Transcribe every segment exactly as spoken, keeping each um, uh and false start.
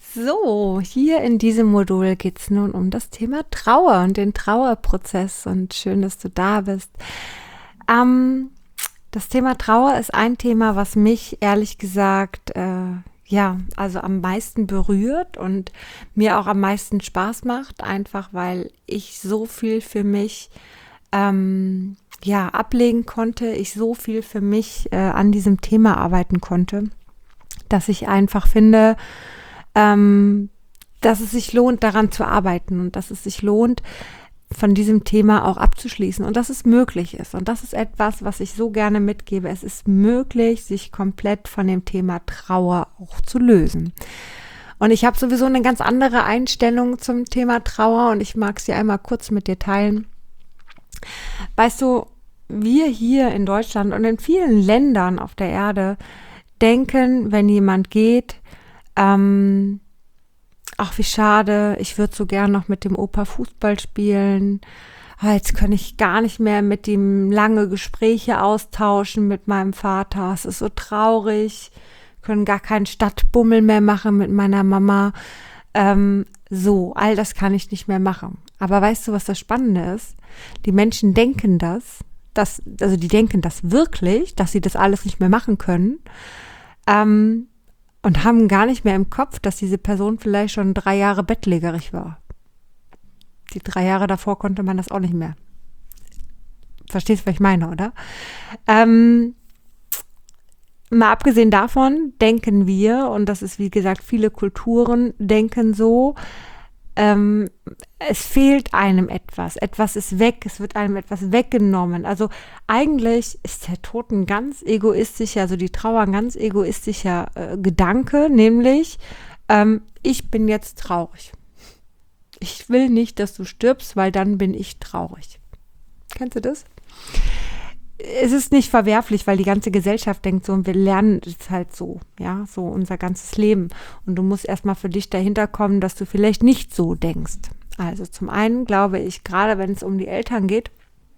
So, hier in diesem Modul geht es nun um das Thema Trauer und den Trauerprozess und schön, dass du da bist. Ähm, das Thema Trauer ist ein Thema, was mich ehrlich gesagt, äh, ja, also am meisten berührt und mir auch am meisten Spaß macht, einfach weil ich so viel für mich ähm, ja, ablegen konnte, ich so viel für mich äh, an diesem Thema arbeiten konnte, dass ich einfach finde, ähm, dass es sich lohnt, daran zu arbeiten und dass es sich lohnt, von diesem Thema auch abzuschließen und dass es möglich ist. Und das ist etwas, was ich so gerne mitgebe. Es ist möglich, sich komplett von dem Thema Trauer auch zu lösen. Und ich habe sowieso eine ganz andere Einstellung zum Thema Trauer und ich mag sie einmal kurz mit dir teilen. Weißt du, wir hier in Deutschland und in vielen Ländern auf der Erde denken, wenn jemand geht, ähm, ach wie schade, ich würde so gern noch mit dem Opa Fußball spielen, ah, jetzt kann ich gar nicht mehr mit ihm lange Gespräche austauschen mit meinem Vater, es ist so traurig, können gar keinen Stadtbummel mehr machen mit meiner Mama, ähm, so, all das kann ich nicht mehr machen. Aber weißt du, was das Spannende ist? Die Menschen denken das, dass, also die denken das wirklich, dass sie das alles nicht mehr machen können, ähm, und haben gar nicht mehr im Kopf, dass diese Person vielleicht schon drei Jahre bettlägerig war. Die drei Jahre davor konnte man das auch nicht mehr. Verstehst du, was ich meine, oder? Ähm, mal abgesehen davon denken wir, und das ist wie gesagt, viele Kulturen denken so, ähm, es fehlt einem etwas, etwas ist weg, es wird einem etwas weggenommen. Also eigentlich ist der Tod ein ganz egoistischer, also die Trauer ein ganz egoistischer äh, Gedanke, nämlich ähm, ich bin jetzt traurig. Ich will nicht, dass du stirbst, weil dann bin ich traurig. Kennst du das? Es ist nicht verwerflich, weil die ganze Gesellschaft denkt so und wir lernen es halt so, ja, so unser ganzes Leben. Und du musst erstmal für dich dahinter kommen, dass du vielleicht nicht so denkst. Also zum einen glaube ich, gerade wenn es um die Eltern geht,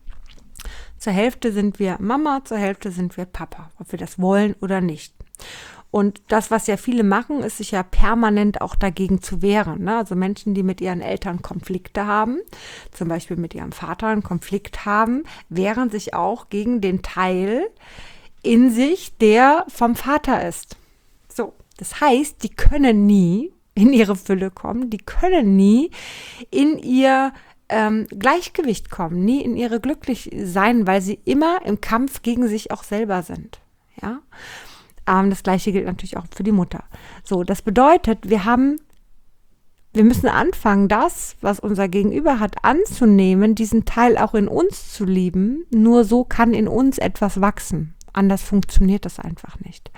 zur Hälfte sind wir Mama, zur Hälfte sind wir Papa, ob wir das wollen oder nicht. Und das, was ja viele machen, ist sich ja permanent auch dagegen zu wehren. Ne? Also Menschen, die mit ihren Eltern Konflikte haben, zum Beispiel mit ihrem Vater einen Konflikt haben, wehren sich auch gegen den Teil in sich, der vom Vater ist. So, das heißt, die können nie in ihre Fülle kommen, die können nie in ihr ähm, Gleichgewicht kommen, nie in ihre glücklich sein, weil sie immer im Kampf gegen sich auch selber sind. Ja. Das Gleiche gilt natürlich auch für die Mutter. So, das bedeutet, wir haben, wir müssen anfangen, das, was unser Gegenüber hat, anzunehmen, diesen Teil auch in uns zu lieben. Nur so kann in uns etwas wachsen. Anders funktioniert das einfach nicht.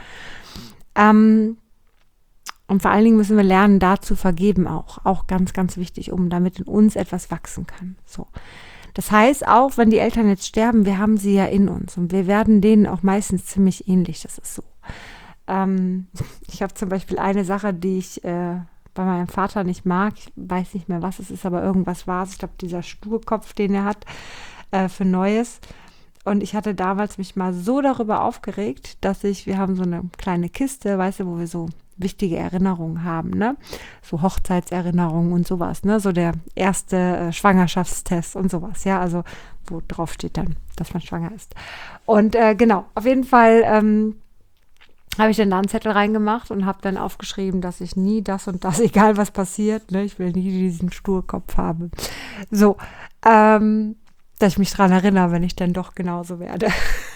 Ähm, und vor allen Dingen müssen wir lernen, da zu vergeben auch. Auch ganz, ganz wichtig, um damit in uns etwas wachsen kann. So. Das heißt, auch wenn die Eltern jetzt sterben, wir haben sie ja in uns und wir werden denen auch meistens ziemlich ähnlich. Das ist so. Ähm, ich habe zum Beispiel eine Sache, die ich äh, bei meinem Vater nicht mag. Ich weiß nicht mehr, was es ist, aber irgendwas war es. Ich glaube, dieser Sturkopf, den er hat äh, für Neues. Und ich hatte damals mich mal so darüber aufgeregt, dass ich, wir haben so eine kleine Kiste, weißt du, wo wir so wichtige Erinnerungen haben, ne? So Hochzeitserinnerungen und sowas, ne? So der erste äh, Schwangerschaftstest und sowas, ja, also wo drauf steht dann, dass man schwanger ist. Und äh, genau, auf jeden Fall ähm, habe ich dann da einen Zettel reingemacht und habe dann aufgeschrieben, dass ich nie das und das, egal was passiert, ne? Ich will nie diesen Sturkopf haben. So, ähm, dass ich mich daran erinnere, wenn ich dann doch genauso werde.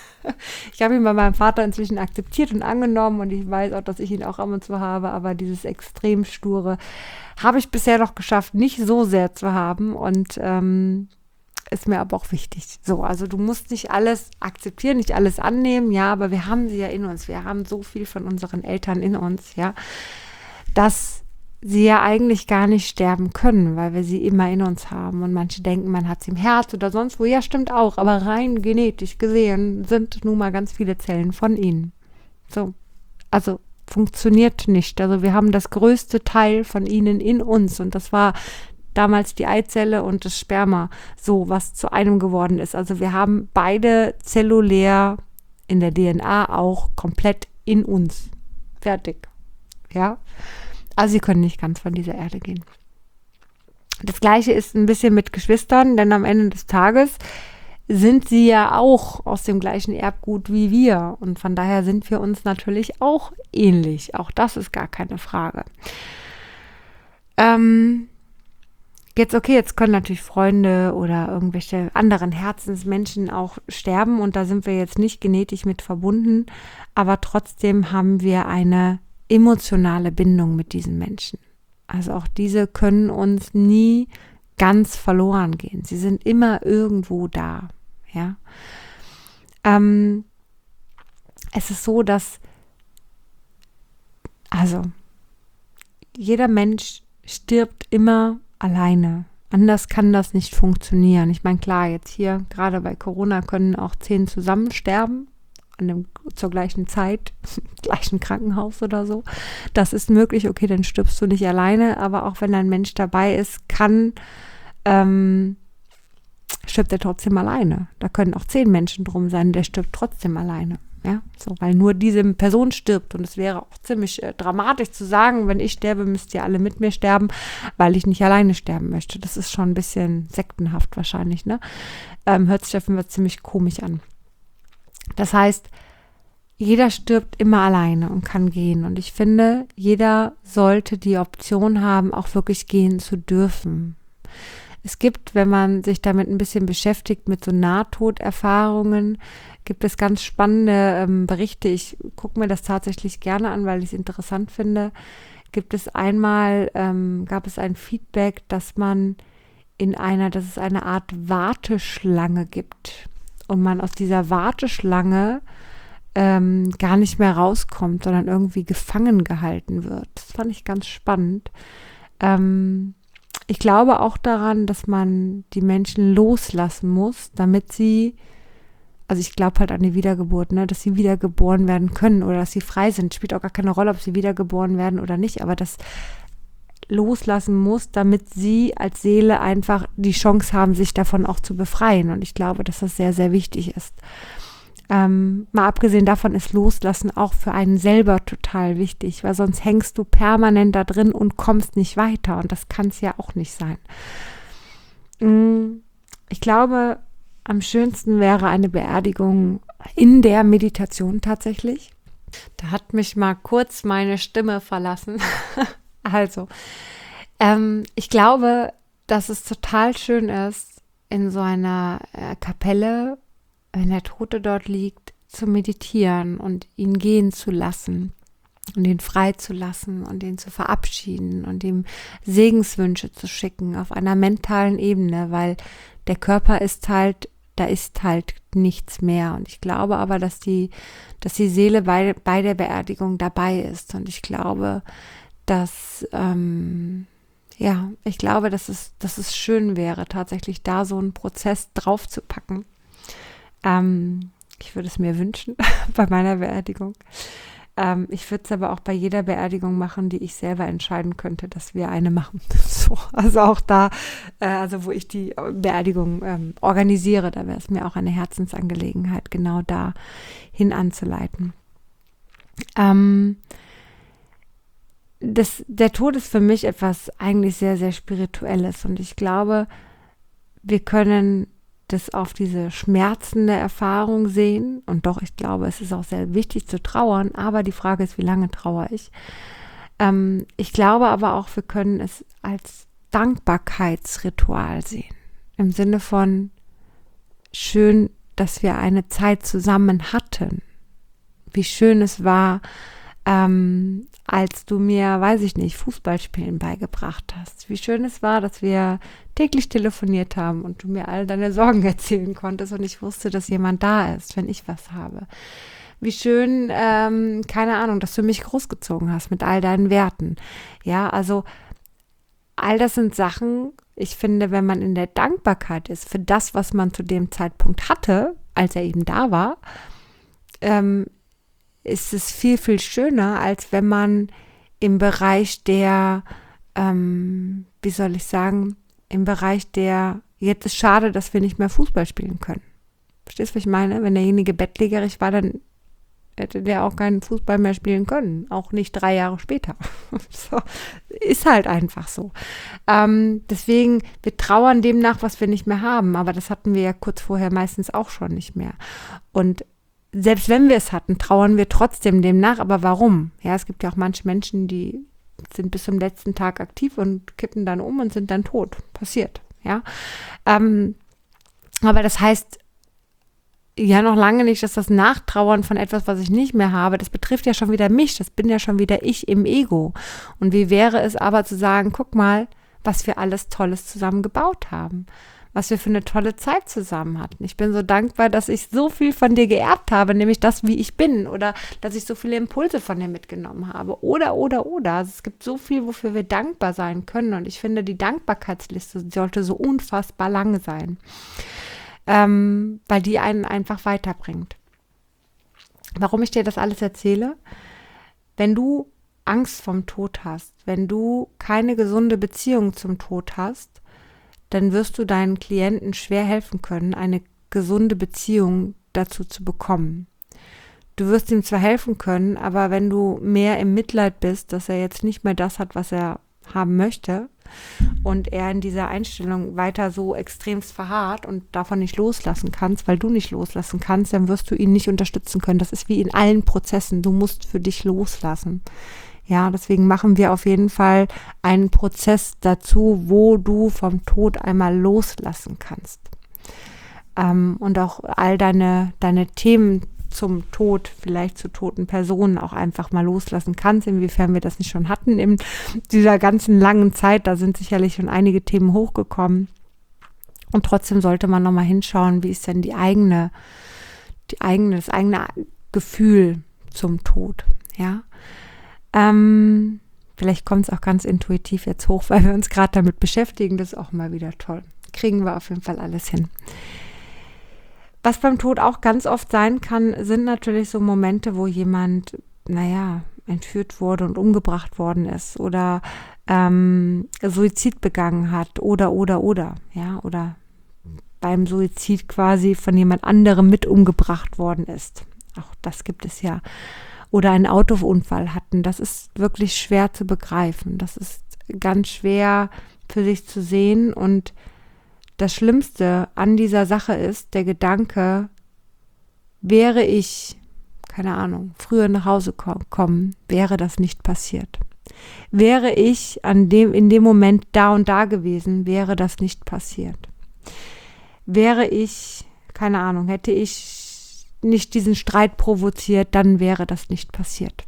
Ich habe ihn bei meinem Vater inzwischen akzeptiert und angenommen und ich weiß auch, dass ich ihn auch ab und zu habe, aber dieses extrem Sture habe ich bisher noch geschafft, nicht so sehr zu haben und ähm, ist mir aber auch wichtig. So, also du musst nicht alles akzeptieren, nicht alles annehmen, ja, aber wir haben sie ja in uns, wir haben so viel von unseren Eltern in uns, ja, dass sie ja eigentlich gar nicht sterben können, weil wir sie immer in uns haben und manche denken, man hat sie im Herz oder sonst wo, ja stimmt auch, aber rein genetisch gesehen sind nun mal ganz viele Zellen von ihnen. So, also funktioniert nicht, also wir haben das größte Teil von ihnen in uns und das war damals die Eizelle und das Sperma, so was zu einem geworden ist, also wir haben beide zellulär in der D N A auch komplett in uns, fertig, ja. Also sie können nicht ganz von dieser Erde gehen. Das Gleiche ist ein bisschen mit Geschwistern, denn am Ende des Tages sind sie ja auch aus dem gleichen Erbgut wie wir. Und von daher sind wir uns natürlich auch ähnlich. Auch das ist gar keine Frage. Ähm, jetzt okay, jetzt können natürlich Freunde oder irgendwelche anderen Herzensmenschen auch sterben. Und da sind wir jetzt nicht genetisch mit verbunden. Aber trotzdem haben wir eine emotionale Bindung mit diesen Menschen. Also auch diese können uns nie ganz verloren gehen. Sie sind immer irgendwo da. Ja. Ähm, es ist so, dass also jeder Mensch stirbt immer alleine. Anders kann das nicht funktionieren. Ich meine, klar, jetzt hier gerade bei Corona können auch zehn zusammen sterben. An dem, zur gleichen Zeit, gleichen Krankenhaus oder so. Das ist möglich, okay, dann stirbst du nicht alleine, aber auch wenn ein Mensch dabei ist, kann, ähm, stirbt er trotzdem alleine. Da können auch zehn Menschen drum sein, der stirbt trotzdem alleine. Ja, so, weil nur diese Person stirbt und es wäre auch ziemlich äh, dramatisch zu sagen, wenn ich sterbe, müsst ihr alle mit mir sterben, weil ich nicht alleine sterben möchte. Das ist schon ein bisschen sektenhaft wahrscheinlich, ne? Ähm, hört sich auf jeden Fall ziemlich komisch an. Das heißt, jeder stirbt immer alleine und kann gehen. Und ich finde, jeder sollte die Option haben, auch wirklich gehen zu dürfen. Es gibt, wenn man sich damit ein bisschen beschäftigt, mit so Nahtoderfahrungen, gibt es ganz spannende ähm, Berichte. Ich gucke mir das tatsächlich gerne an, weil ich es interessant finde. Gibt es einmal, ähm, gab es ein Feedback, dass man in einer, dass es eine Art Warteschlange gibt. Und man aus dieser Warteschlange ähm, gar nicht mehr rauskommt, sondern irgendwie gefangen gehalten wird. Das fand ich ganz spannend. Ähm, ich glaube auch daran, dass man die Menschen loslassen muss, damit sie, also ich glaube halt an die Wiedergeburt, ne, dass sie wiedergeboren werden können oder dass sie frei sind. Spielt auch gar keine Rolle, ob sie wiedergeboren werden oder nicht, aber das loslassen muss, damit sie als Seele einfach die Chance haben, sich davon auch zu befreien. Und ich glaube, dass das sehr, sehr wichtig ist. Ähm, mal abgesehen davon ist Loslassen auch für einen selber total wichtig, weil sonst hängst du permanent da drin und kommst nicht weiter. Und das kann es ja auch nicht sein. Ich glaube, am schönsten wäre eine Beerdigung in der Meditation tatsächlich. Da hat mich mal kurz meine Stimme verlassen. Also, ähm, ich glaube, dass es total schön ist, in so einer äh, Kapelle, wenn der Tote dort liegt, zu meditieren und ihn gehen zu lassen und ihn frei zu lassen und ihn zu verabschieden und ihm Segenswünsche zu schicken auf einer mentalen Ebene, weil der Körper ist halt, da ist halt nichts mehr. Und ich glaube aber, dass die, dass die Seele bei, bei der Beerdigung dabei ist. Und ich glaube, dass, ähm, ja, ich glaube, dass es, dass es schön wäre, tatsächlich da so einen Prozess drauf zu packen. Ähm, ich würde es mir wünschen bei meiner Beerdigung. Ähm, ich würde es aber auch bei jeder Beerdigung machen, die ich selber entscheiden könnte, dass wir eine machen. So, also auch da, äh, also wo ich die Beerdigung ähm, organisiere, da wäre es mir auch eine Herzensangelegenheit, genau da hin anzuleiten. Ähm, Das, der Tod ist für mich etwas eigentlich sehr, sehr Spirituelles und ich glaube, wir können das auf diese schmerzende Erfahrung sehen und doch, ich glaube, es ist auch sehr wichtig zu trauern, aber die Frage ist, wie lange trauere ich? Ähm, ich glaube aber auch, wir können es als Dankbarkeitsritual sehen, im Sinne von schön, dass wir eine Zeit zusammen hatten, wie schön es war, Ähm, als du mir, weiß ich nicht, Fußballspielen beigebracht hast. Wie schön es war, dass wir täglich telefoniert haben und du mir all deine Sorgen erzählen konntest und ich wusste, dass jemand da ist, wenn ich was habe. Wie schön, ähm, keine Ahnung, dass du mich großgezogen hast mit all deinen Werten. Ja, also all das sind Sachen, ich finde, wenn man in der Dankbarkeit ist für das, was man zu dem Zeitpunkt hatte, als er eben da war, ähm, ist es viel, viel schöner, als wenn man im Bereich der, ähm, wie soll ich sagen, im Bereich der, jetzt ist schade, dass wir nicht mehr Fußball spielen können. Verstehst du, was ich meine? Wenn derjenige bettlägerig war, dann hätte der auch keinen Fußball mehr spielen können, auch nicht drei Jahre später. So, ist halt einfach so. Ähm, deswegen, wir trauern dem nach, was wir nicht mehr haben, aber das hatten wir ja kurz vorher meistens auch schon nicht mehr. Und selbst wenn wir es hatten, trauern wir trotzdem dem nach, aber warum? Ja, es gibt ja auch manche Menschen, die sind bis zum letzten Tag aktiv und kippen dann um und sind dann tot. Passiert, ja. Ähm, aber das heißt, ja noch lange nicht, dass das Nachtrauern von etwas, was ich nicht mehr habe, das betrifft ja schon wieder mich, das bin ja schon wieder ich im Ego. Und wie wäre es aber zu sagen, guck mal, was wir alles Tolles zusammen gebaut haben, was wir für eine tolle Zeit zusammen hatten. Ich bin so dankbar, dass ich so viel von dir geerbt habe, nämlich das, wie ich bin, oder dass ich so viele Impulse von dir mitgenommen habe, oder, oder, oder. Also es gibt so viel, wofür wir dankbar sein können, und ich finde, die Dankbarkeitsliste sollte so unfassbar lang sein. Ähm, weil die einen einfach weiterbringt. Warum ich dir das alles erzähle? Wenn du Angst vom Tod hast, wenn du keine gesunde Beziehung zum Tod hast, dann wirst du deinen Klienten schwer helfen können, eine gesunde Beziehung dazu zu bekommen. Du wirst ihm zwar helfen können, aber wenn du mehr im Mitleid bist, dass er jetzt nicht mehr das hat, was er haben möchte, und er in dieser Einstellung weiter so extremst verharrt und davon nicht loslassen kannst, weil du nicht loslassen kannst, dann wirst du ihn nicht unterstützen können. Das ist wie in allen Prozessen. Du musst für dich loslassen. Ja, deswegen machen wir auf jeden Fall einen Prozess dazu, wo du vom Tod einmal loslassen kannst. Ähm, und auch all deine, deine Themen zum Tod, vielleicht zu toten Personen auch einfach mal loslassen kannst, inwiefern wir das nicht schon hatten in dieser ganzen langen Zeit. Da sind sicherlich schon einige Themen hochgekommen. Und trotzdem sollte man nochmal hinschauen, wie ist denn die eigene, die eigene, das eigene Gefühl zum Tod, ja. Ähm, vielleicht kommt es auch ganz intuitiv jetzt hoch, weil wir uns gerade damit beschäftigen. Das ist auch mal wieder toll. Kriegen wir auf jeden Fall alles hin. Was beim Tod auch ganz oft sein kann, sind natürlich so Momente, wo jemand, naja, entführt wurde und umgebracht worden ist oder ähm, Suizid begangen hat oder, oder, oder, ja, oder beim Suizid quasi von jemand anderem mit umgebracht worden ist. Auch das gibt es ja. Oder einen Autounfall hatten. Das ist wirklich schwer zu begreifen. Das ist ganz schwer für sich zu sehen, und das Schlimmste an dieser Sache ist der Gedanke, wäre ich, keine Ahnung, früher nach Hause kommen, wäre das nicht passiert. Wäre ich an dem, in dem Moment da und da gewesen, wäre das nicht passiert. Wäre ich, keine Ahnung, hätte ich nicht diesen Streit provoziert, dann wäre das nicht passiert.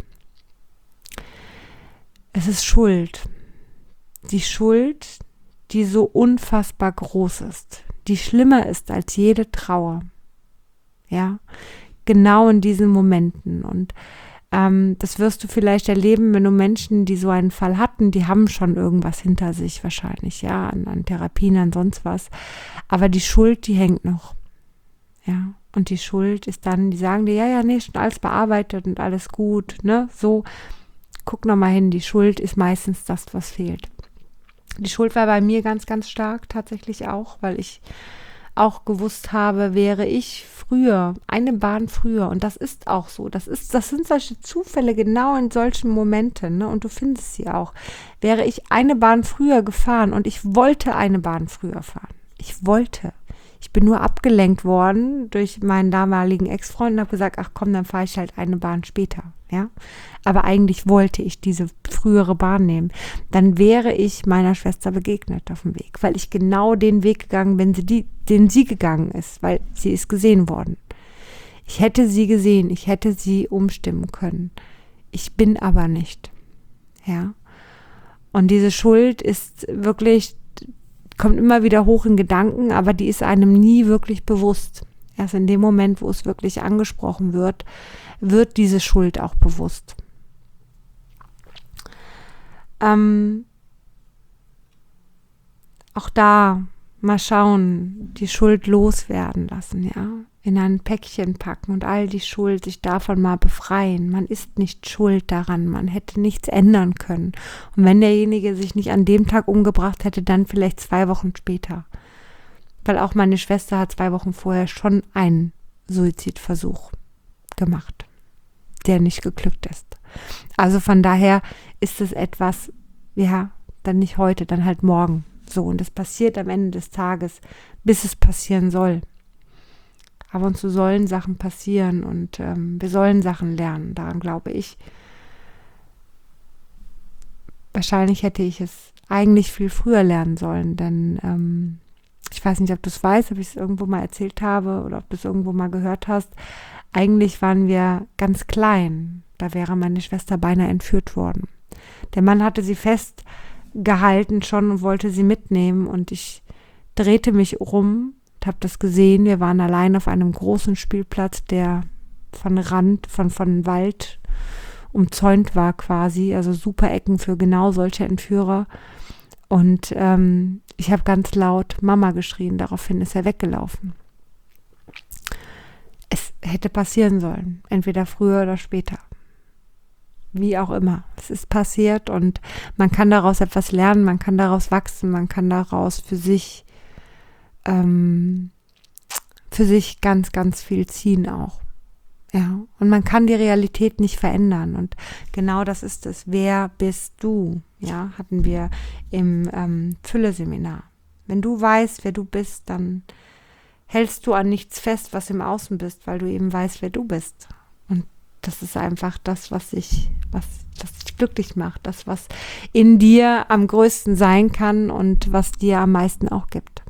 Es ist Schuld. Die Schuld, die so unfassbar groß ist, die schlimmer ist als jede Trauer. Ja, genau in diesen Momenten. Und ähm, das wirst du vielleicht erleben, wenn du Menschen, die so einen Fall hatten, die haben schon irgendwas hinter sich wahrscheinlich, ja, an, an Therapien, an sonst was. Aber die Schuld, die hängt noch. Ja, und die Schuld ist dann, die sagen dir, ja, ja, nee, schon alles bearbeitet und alles gut, ne, so. Guck nochmal hin, die Schuld ist meistens das, was fehlt. Die Schuld war bei mir ganz, ganz stark tatsächlich auch, weil ich auch gewusst habe, wäre ich früher, eine Bahn früher, und das ist auch so, das ist, das sind solche Zufälle genau in solchen Momenten, ne, und du findest sie auch. Wäre ich eine Bahn früher gefahren, und ich wollte eine Bahn früher fahren. Ich wollte. Ich bin nur abgelenkt worden durch meinen damaligen Ex-Freund und habe gesagt, ach komm, dann fahre ich halt eine Bahn später, ja. Aber eigentlich wollte ich diese frühere Bahn nehmen. Dann wäre ich meiner Schwester begegnet auf dem Weg, weil ich genau den Weg gegangen bin, die, den sie gegangen ist, weil sie ist gesehen worden. Ich hätte sie gesehen, ich hätte sie umstimmen können. Ich bin aber nicht, ja. Und diese Schuld ist wirklich, kommt immer wieder hoch in Gedanken, aber die ist einem nie wirklich bewusst. Erst in dem Moment, wo es wirklich angesprochen wird, wird diese Schuld auch bewusst. Ähm, auch da mal schauen, die Schuld loswerden lassen, ja, in ein Päckchen packen und all die Schuld sich davon mal befreien. Man ist nicht schuld daran, man hätte nichts ändern können. Und wenn derjenige sich nicht an dem Tag umgebracht hätte, dann vielleicht zwei Wochen später. Weil auch meine Schwester hat zwei Wochen vorher schon einen Suizidversuch gemacht. der nicht geglückt ist. Also von daher ist es etwas, ja, dann nicht heute, dann halt morgen. So, und das passiert am Ende des Tages, bis es passieren soll. Aber und so sollen Sachen passieren und ähm, wir sollen Sachen lernen, daran glaube ich. Wahrscheinlich hätte ich es eigentlich viel früher lernen sollen, denn ähm, ich weiß nicht, ob du es weißt, ob ich es irgendwo mal erzählt habe oder ob du es irgendwo mal gehört hast. Eigentlich waren wir ganz klein. Da wäre meine Schwester beinahe entführt worden. Der Mann hatte sie festgehalten schon und wollte sie mitnehmen und ich drehte mich um und habe das gesehen. Wir waren allein auf einem großen Spielplatz, der von Rand, von, von Wald umzäunt war quasi, also super Ecken für genau solche Entführer. Und ähm, ich habe ganz laut Mama geschrien, daraufhin ist er weggelaufen. Es hätte passieren sollen, entweder früher oder später. Wie auch immer. Es ist passiert und man kann daraus etwas lernen, man kann daraus wachsen, man kann daraus für sich ähm, für sich ganz, ganz viel ziehen auch. Ja, und man kann die Realität nicht verändern und genau das ist es. Wer bist du? Ja, hatten wir im ähm, Fülle-Seminar. Wenn du weißt, wer du bist, dann hältst du an nichts fest, was im Außen bist, weil du eben weißt, wer du bist. Und das ist einfach das, was dich, was, was dich glücklich macht, das, was in dir am größten sein kann und was dir am meisten auch gibt.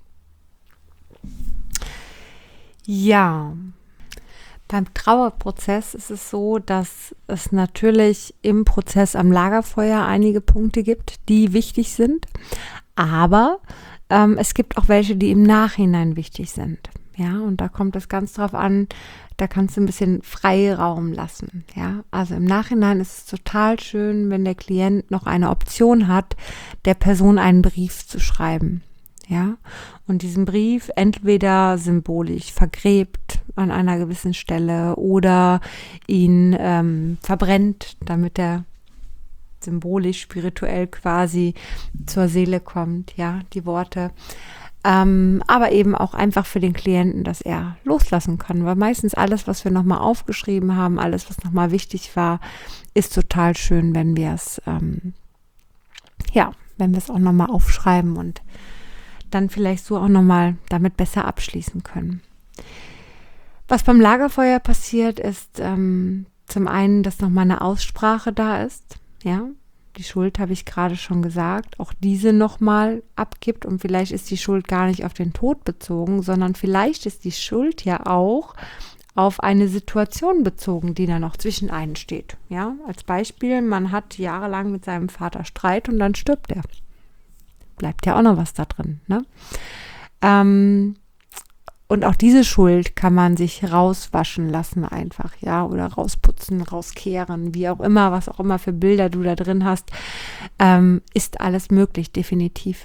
Ja. Beim Trauerprozess ist es so, dass es natürlich im Prozess am Lagerfeuer einige Punkte gibt, die wichtig sind, aber ähm, es gibt auch welche, die im Nachhinein wichtig sind. Ja, und da kommt es ganz drauf an, da kannst du ein bisschen Freiraum lassen. Ja, also im Nachhinein ist es total schön, wenn der Klient noch eine Option hat, der Person einen Brief zu schreiben. Ja, und diesen Brief entweder symbolisch vergräbt an einer gewissen Stelle oder ihn ähm, verbrennt, damit er symbolisch, spirituell quasi zur Seele kommt, ja, die Worte. Ähm, aber eben auch einfach für den Klienten, dass er loslassen kann, weil meistens alles, was wir nochmal aufgeschrieben haben, alles, was nochmal wichtig war, ist total schön, wenn wir es, ähm, ja, wenn wir es auch nochmal aufschreiben und dann vielleicht so auch nochmal damit besser abschließen können. Was beim Lagerfeuer passiert, ist ähm, zum einen, dass nochmal eine Aussprache da ist. Ja, die Schuld habe ich gerade schon gesagt, auch diese nochmal abgibt und vielleicht ist die Schuld gar nicht auf den Tod bezogen, sondern vielleicht ist die Schuld ja auch auf eine Situation bezogen, die da noch zwischen einen steht. Ja, als Beispiel, man hat jahrelang mit seinem Vater Streit und dann stirbt er. Bleibt ja auch noch was da drin, ne? Ähm, und auch diese Schuld kann man sich rauswaschen lassen einfach, ja, oder rausputzen, rauskehren, wie auch immer, was auch immer für Bilder du da drin hast, ähm, ist alles möglich, definitiv.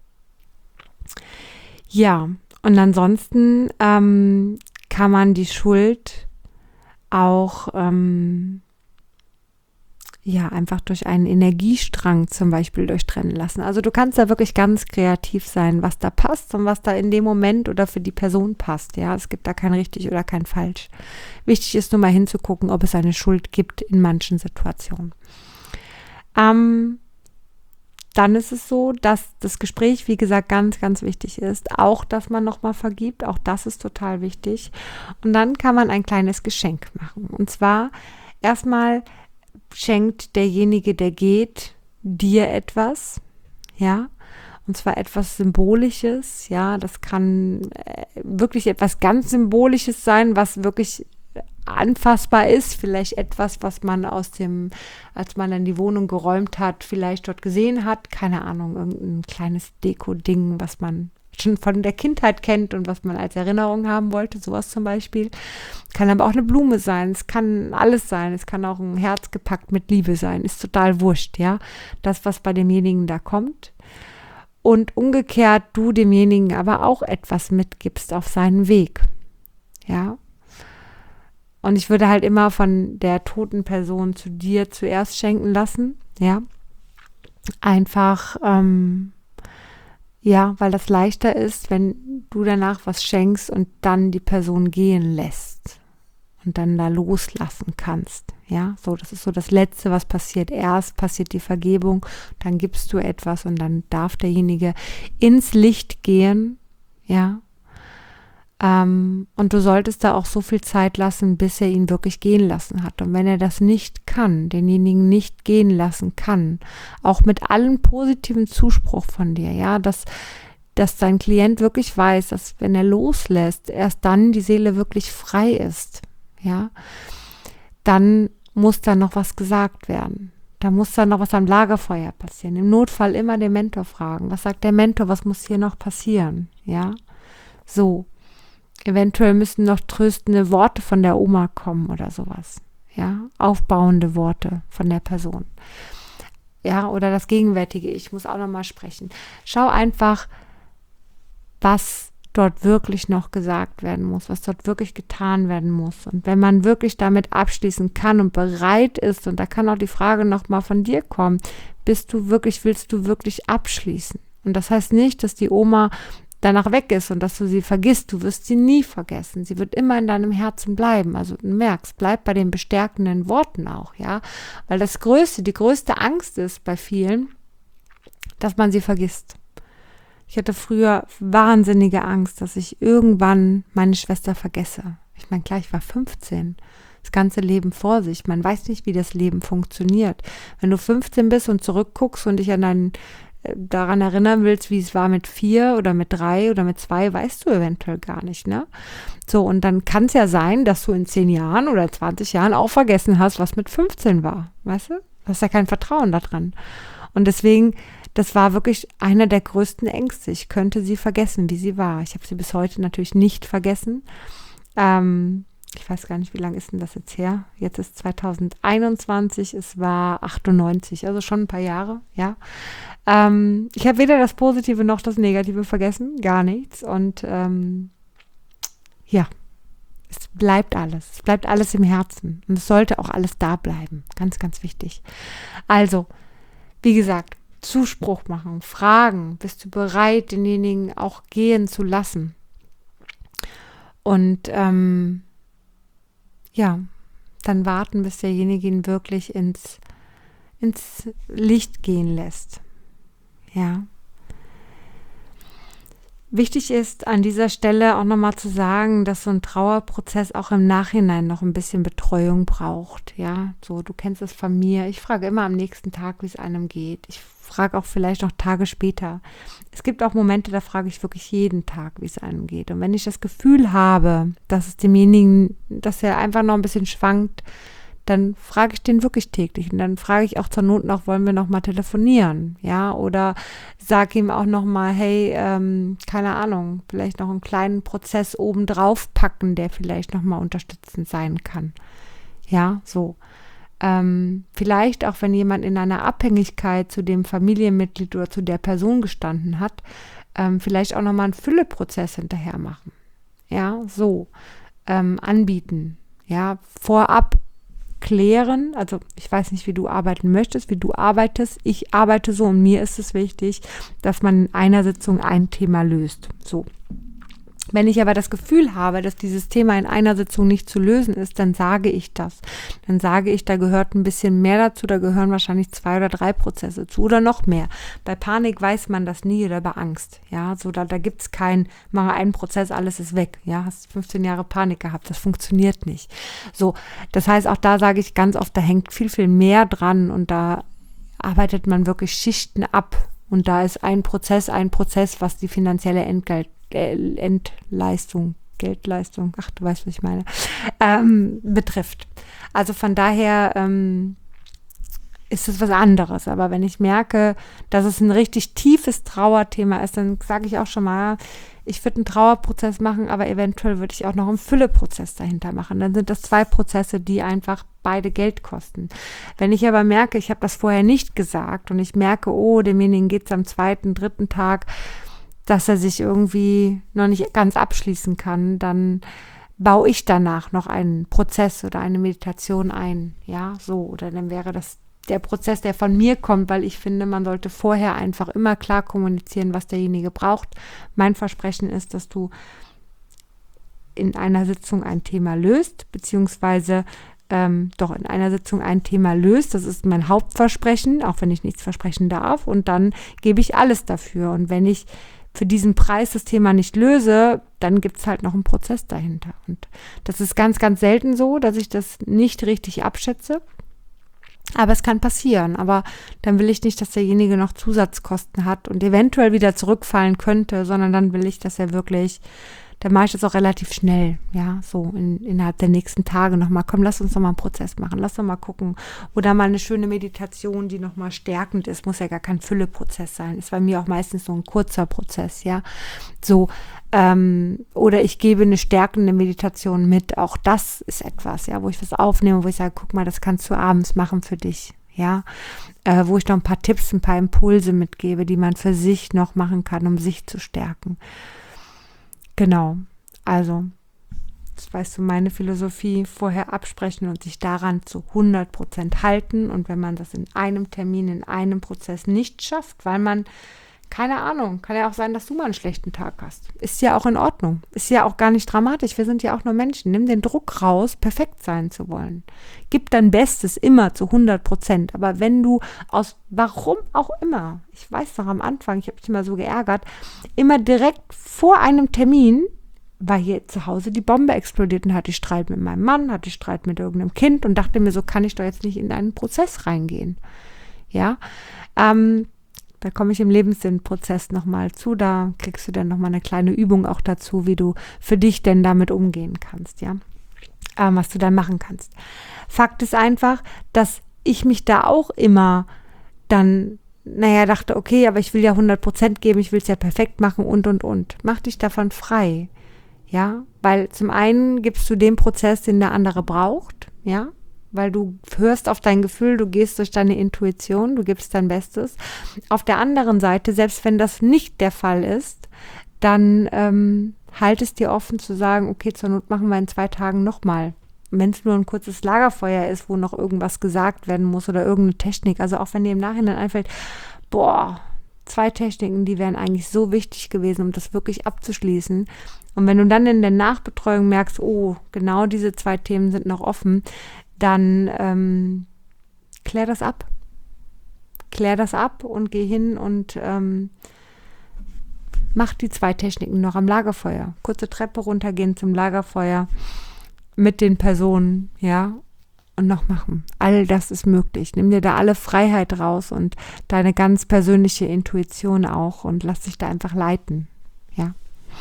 Ja, und ansonsten ähm, kann man die Schuld auch ähm, ja, einfach durch einen Energiestrang zum Beispiel durchtrennen lassen. Also du kannst da wirklich ganz kreativ sein, was da passt und was da in dem Moment oder für die Person passt. Ja, es gibt da kein richtig oder kein falsch. Wichtig ist nur mal hinzugucken, ob es eine Schuld gibt in manchen Situationen. Ähm, dann ist es so, dass das Gespräch, wie gesagt, ganz, ganz wichtig ist. Auch, dass man nochmal vergibt. Auch das ist total wichtig. Und dann kann man ein kleines Geschenk machen. Und zwar erstmal schenkt derjenige, der geht, dir etwas, ja, und zwar etwas Symbolisches, ja, das kann äh, wirklich etwas ganz Symbolisches sein, was wirklich anfassbar ist, vielleicht etwas, was man aus dem, als man dann die Wohnung geräumt hat, vielleicht dort gesehen hat, keine Ahnung, irgendein kleines Deko-Ding, was man schon von der Kindheit kennt und was man als Erinnerung haben wollte, sowas zum Beispiel. Kann aber auch eine Blume sein, es kann alles sein, es kann auch ein Herz gepackt mit Liebe sein, ist total wurscht, ja, das, was bei demjenigen da kommt. Und umgekehrt du demjenigen aber auch etwas mitgibst auf seinen Weg, ja. Und ich würde halt immer von der toten Person zu dir zuerst schenken lassen, ja. Einfach, ähm, ja, weil das leichter ist, wenn du danach was schenkst und dann die Person gehen lässt. und dann da loslassen kannst. Ja, so, das ist so das Letzte, was passiert. Erst passiert die Vergebung, dann gibst du etwas und dann darf derjenige ins Licht gehen, ja. Ähm, und du solltest da auch so viel Zeit lassen, bis er ihn wirklich gehen lassen hat. Und wenn er das nicht kann, denjenigen nicht gehen lassen kann, auch mit allem positiven Zuspruch von dir, ja, dass dass dein Klient wirklich weiß, dass wenn er loslässt, erst dann die Seele wirklich frei ist, ja, dann muss da noch was gesagt werden. Da muss dann noch was am Lagerfeuer passieren. Im Notfall immer den Mentor fragen. Was sagt der Mentor? Was muss hier noch passieren? Ja, so. Eventuell müssen noch tröstende Worte von der Oma kommen oder sowas. Ja, aufbauende Worte von der Person. Ja, oder das gegenwärtige Ich muss auch nochmal sprechen. Schau einfach, was dort wirklich noch gesagt werden muss, was dort wirklich getan werden muss. Und wenn man wirklich damit abschließen kann und bereit ist, und da kann auch die Frage nochmal von dir kommen, bist du wirklich, willst du wirklich abschließen? Und das heißt nicht, dass die Oma danach weg ist und dass du sie vergisst. Du wirst sie nie vergessen. Sie wird immer in deinem Herzen bleiben. Also du merkst, bleib bei den bestärkenden Worten auch, ja. Weil das Größte, die größte Angst ist bei vielen, dass man sie vergisst. Ich hatte früher wahnsinnige Angst, dass ich irgendwann meine Schwester vergesse. Ich meine, klar, ich war fünfzehn. Das ganze Leben vor sich. Man weiß nicht, wie das Leben funktioniert. Wenn du fünfzehn bist und zurückguckst und dich an deinen, äh, daran erinnern willst, wie es war mit vier oder mit drei oder mit zwei, weißt du eventuell gar nicht, ne? So, und dann kann es ja sein, dass du in zehn Jahren oder zwanzig Jahren auch vergessen hast, was mit fünfzehn war. Weißt du? Du hast ja kein Vertrauen daran. Und deswegen, das war wirklich einer der größten Ängste. Ich könnte sie vergessen, wie sie war. Ich habe sie bis heute natürlich nicht vergessen. Ähm, ich weiß gar nicht, wie lange ist denn das jetzt her? Jetzt ist zwanzig einundzwanzig, es war achtundneunzig, also schon ein paar Jahre, ja. Ähm, ich habe weder das Positive noch das Negative vergessen, gar nichts. Und ähm, ja, es bleibt alles. Es bleibt alles im Herzen. Und es sollte auch alles da bleiben. Ganz, ganz wichtig. Also, wie gesagt, Zuspruch machen, fragen, bist du bereit, denjenigen auch gehen zu lassen? Und ähm, ja, dann warten, bis derjenige ihn wirklich ins, ins Licht gehen lässt. Ja. Wichtig ist an dieser Stelle auch nochmal zu sagen, dass so ein Trauerprozess auch im Nachhinein noch ein bisschen Betreuung braucht. Ja, so, du kennst es von mir. Ich frage immer am nächsten Tag, wie es einem geht. Ich frage auch vielleicht noch Tage später. Es gibt auch Momente, da frage ich wirklich jeden Tag, wie es einem geht. Und wenn ich das Gefühl habe, dass es demjenigen, dass er einfach noch ein bisschen schwankt, dann frage ich den wirklich täglich. Und dann frage ich auch zur Not noch, wollen wir noch mal telefonieren? Ja, oder sage ihm auch noch mal, hey, ähm, keine Ahnung, vielleicht noch einen kleinen Prozess obendrauf packen, der vielleicht noch mal unterstützend sein kann. Ja, so. Ähm, vielleicht auch, wenn jemand in einer Abhängigkeit zu dem Familienmitglied oder zu der Person gestanden hat, ähm, vielleicht auch noch mal einen Fülleprozess hinterher machen. Ja, so. Ähm, anbieten. Ja, vorab klären, also ich weiß nicht, wie du arbeiten möchtest, wie du arbeitest. Ich arbeite so und mir ist es wichtig, dass man in einer Sitzung ein Thema löst. So. Wenn ich aber das Gefühl habe, dass dieses Thema in einer Sitzung nicht zu lösen ist, dann sage ich das. Dann sage ich, da gehört ein bisschen mehr dazu, da gehören wahrscheinlich zwei oder drei Prozesse zu oder noch mehr. Bei Panik weiß man das nie oder bei Angst. Ja, so da, da gibt es keinen, mache einen Prozess, alles ist weg. Ja, hast fünfzehn Jahre Panik gehabt, das funktioniert nicht. So, das heißt, auch da sage ich ganz oft, da hängt viel, viel mehr dran und da arbeitet man wirklich Schichten ab. Und da ist ein Prozess, ein Prozess, was die finanzielle Entgelt Endleistung, Geldleistung, ach, du weißt, was ich meine, ähm, betrifft. Also von daher ähm, ist es was anderes. Aber wenn ich merke, dass es ein richtig tiefes Trauerthema ist, dann sage ich auch schon mal, ich würde einen Trauerprozess machen, aber eventuell würde ich auch noch einen Fülleprozess dahinter machen. Dann sind das zwei Prozesse, die einfach beide Geld kosten. Wenn ich aber merke, ich habe das vorher nicht gesagt und ich merke, oh, demjenigen geht es am zweiten, dritten Tag, dass er sich irgendwie noch nicht ganz abschließen kann, dann baue ich danach noch einen Prozess oder eine Meditation ein, ja, so, oder dann wäre das der Prozess, der von mir kommt, weil ich finde, man sollte vorher einfach immer klar kommunizieren, was derjenige braucht. Mein Versprechen ist, dass du in einer Sitzung ein Thema löst, beziehungsweise ähm, doch in einer Sitzung ein Thema löst. Das ist mein Hauptversprechen, auch wenn ich nichts versprechen darf. Und dann gebe ich alles dafür. Und wenn ich für diesen Preis das Thema nicht löse, dann gibt es halt noch einen Prozess dahinter. Und das ist ganz, ganz selten so, dass ich das nicht richtig abschätze. Aber es kann passieren. Aber dann will ich nicht, dass derjenige noch Zusatzkosten hat und eventuell wieder zurückfallen könnte, sondern dann will ich, dass er wirklich, dann mache ich das auch relativ schnell, ja, so in, innerhalb der nächsten Tage nochmal, komm, lass uns nochmal einen Prozess machen, lass doch mal gucken. Oder mal eine schöne Meditation, die nochmal stärkend ist, muss ja gar kein Fülleprozess sein, ist bei mir auch meistens so ein kurzer Prozess, ja, so, ähm, oder ich gebe eine stärkende Meditation mit, auch das ist etwas, ja, wo ich was aufnehme, wo ich sage, guck mal, das kannst du abends machen für dich, ja, äh, wo ich noch ein paar Tipps, ein paar Impulse mitgebe, die man für sich noch machen kann, um sich zu stärken. Genau, also, das weißt du, meine Philosophie, vorher absprechen und sich daran zu hundert Prozent halten. Und wenn man das in einem Termin, in einem Prozess nicht schafft, weil man, keine Ahnung, kann ja auch sein, dass du mal einen schlechten Tag hast. Ist ja auch in Ordnung, ist ja auch gar nicht dramatisch, wir sind ja auch nur Menschen. Nimm den Druck raus, perfekt sein zu wollen. Gib dein Bestes immer zu hundert Prozent. Aber wenn du aus, warum auch immer, ich weiß noch am Anfang, ich habe mich immer so geärgert, immer direkt vor einem Termin war hier zu Hause die Bombe explodiert und hatte ich Streit mit meinem Mann, hatte ich Streit mit irgendeinem Kind und dachte mir, so kann ich doch jetzt nicht in einen Prozess reingehen. Ja, ähm, da komme ich im Lebenssinnprozess nochmal zu, da kriegst du dann nochmal eine kleine Übung auch dazu, wie du für dich denn damit umgehen kannst, ja, ähm, was du dann machen kannst. Fakt ist einfach, dass ich mich da auch immer dann, naja, dachte, okay, aber ich will ja hundert Prozent geben, ich will es ja perfekt machen und, und, und. Mach dich davon frei, ja, weil zum einen gibst du den Prozess, den der andere braucht, ja, weil du hörst auf dein Gefühl, du gehst durch deine Intuition, du gibst dein Bestes. Auf der anderen Seite, selbst wenn das nicht der Fall ist, dann ähm, halt es dir offen zu sagen, okay, zur Not machen wir in zwei Tagen nochmal. Wenn es nur ein kurzes Lagerfeuer ist, wo noch irgendwas gesagt werden muss oder irgendeine Technik, also auch wenn dir im Nachhinein einfällt, boah, zwei Techniken, die wären eigentlich so wichtig gewesen, um das wirklich abzuschließen. Und wenn du dann in der Nachbetreuung merkst, oh, genau diese zwei Themen sind noch offen, dann ähm, klär das ab. Klär das ab und geh hin und ähm, mach die zwei Techniken noch am Lagerfeuer. Kurze Treppe runtergehen zum Lagerfeuer mit den Personen, ja, und noch machen. All das ist möglich. Nimm dir da alle Freiheit raus und deine ganz persönliche Intuition auch und lass dich da einfach leiten, ja.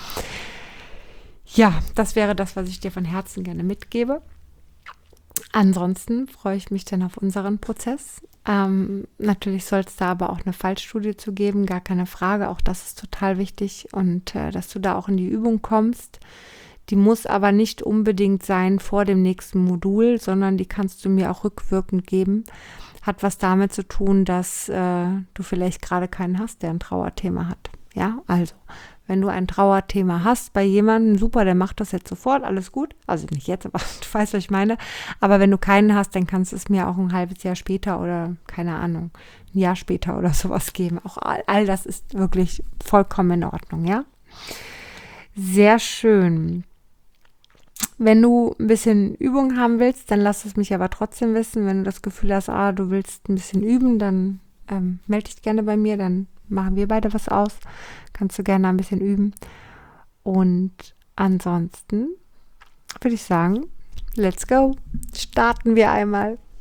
Ja, das wäre das, was ich dir von Herzen gerne mitgebe. Ansonsten freue ich mich dann auf unseren Prozess. Ähm, natürlich soll es da aber auch eine Fallstudie zu geben, gar keine Frage. Auch das ist total wichtig und äh, dass du da auch in die Übung kommst. Die muss aber nicht unbedingt sein vor dem nächsten Modul, sondern die kannst du mir auch rückwirkend geben. Hat was damit zu tun, dass äh, du vielleicht gerade keinen hast, der ein Trauerthema hat. Ja, also wenn du ein Trauerthema hast bei jemandem, super, der macht das jetzt sofort, alles gut. Also nicht jetzt, aber du weißt, was ich meine. Aber wenn du keinen hast, dann kannst du es mir auch ein halbes Jahr später oder, keine Ahnung, ein Jahr später oder sowas geben. Auch all, all das ist wirklich vollkommen in Ordnung, ja? Sehr schön. Wenn du ein bisschen Übung haben willst, dann lass es mich aber trotzdem wissen. Wenn du das Gefühl hast, ah, du willst ein bisschen üben, dann ähm, melde dich gerne bei mir, dann machen wir beide was aus. Kannst du gerne ein bisschen üben. Und ansonsten würde ich sagen, let's go. Starten wir einmal.